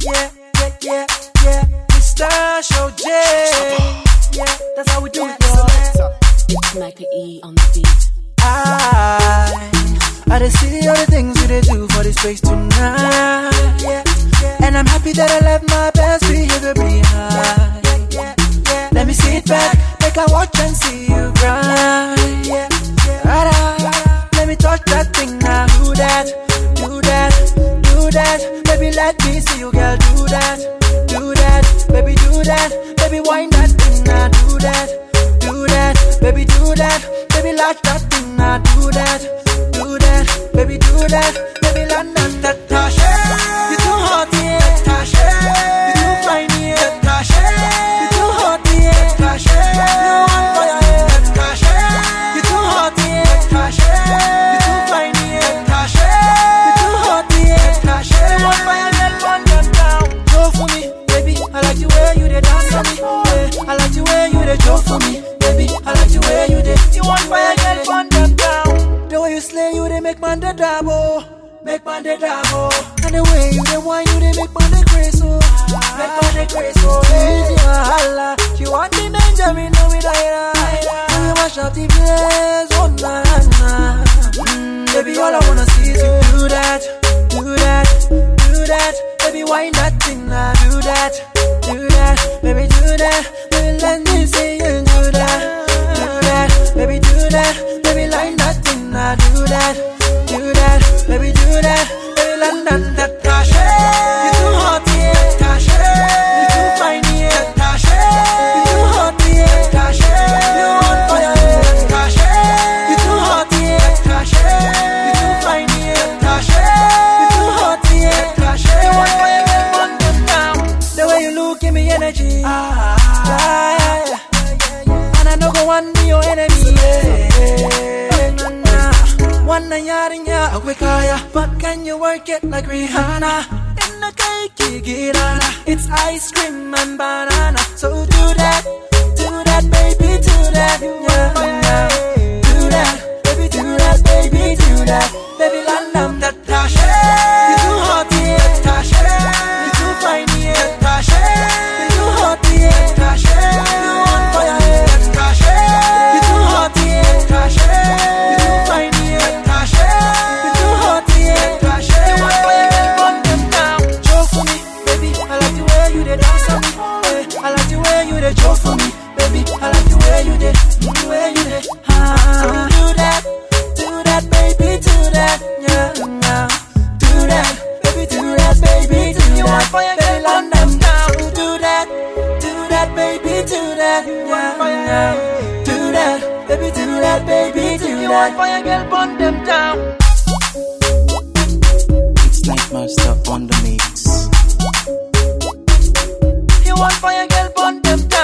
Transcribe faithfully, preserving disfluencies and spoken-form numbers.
yeah, yeah, yeah, yeah. Mister Show J. Yeah, that's how we do it, y'all. It's Micah E on the beat. I, I just see all the things you they do for this place tonight. Yeah, yeah. And I'm happy that I left my best behavior behind. Yeah, yeah, yeah. Let me sit back, make I watch and see you grind. Yeah, yeah. Right, let me touch that thing now. Do that, do that, do that. Baby, let me see you, girl. Do that, do that. Baby, do that. Baby, wind that thing now. Do that, do that. Baby, do that. Baby, like that thing now. Do that, do that. Baby, do that. Baby, land on that Tasha. You too hot, yeah, Tasha. You too fine, yeah, Tasha. You too hot, yeah, Tasha. You on fire, yeah, Tasha. You too hot, yeah, Tasha. You too fine, yeah, Tasha. You too hot, yeah, Tasha. You on fire, girl, burn them down. Go for me, baby. I like the way you dey dance for me. Yeah. I like the way you dey joke for me, baby. I like the way you dey. You on fire, girl, burn them down. The way you slay, you dey make man dey double. Make man dey double. And the way you dey wine, you dey make man dey crazy. Make man dey crazy. Easy wahala. She want the Benjamin, no with Ira. When you mash up the place, oh na na. Mm, baby, all I wanna see is you do that, do that, do that. Baby, wine that thing now, do that, do that. Baby, do that. Baby, let me see you do that, do that. Baby, do that. Baby, line that thing now, do that, do that. Baby, do that. Baby, land on that Tasha. You too hot, yeah, Tasha. You too fine, yeah, Tasha. You too hot, yeah, Tasha. You on fire, yeah, Tasha. You too hot, yeah, Tasha. You too fine, yeah, Tasha. You too hot, yeah, Tasha. You on fire, girl, burn them down. The way you look, give me energy. Ah, yeah, yeah, yeah. And I know go one be your enemy. Yeah. One yard in ya, quick higher. But can you work it like Rihanna? In the cake, get on. It's ice cream and banana. So do that, do that, baby, do that. Yeah, yeah. Do that, baby, do that, baby, do that. Baby, land on that Tasha. You too hot, yeah, Tasha. You too fine, yeah, Tasha. You too hot, yeah, Tasha. You on fire, yeah, Tasha. You too hot, yeah, Tasha. You too fine, yeah, Tasha. You too hot, yeah, Tasha. You on fire, girl, burn them down. Joke for me, baby. I like the way you dey dance for me. Yeah. I like the way you dey joke for me, baby. I like the way you dey, the way you dey. Ah, so do that, do that, baby, do that, yeah, yeah. Do that, baby, do that, baby, do that. You on fire, girl, burn them down. So do that, do that, baby, do that, yeah, yeah. Do that, baby, do that, baby, do that. You on fire, girl, burn them down. It's like Master on the mix. You on fire, girl, burn them down.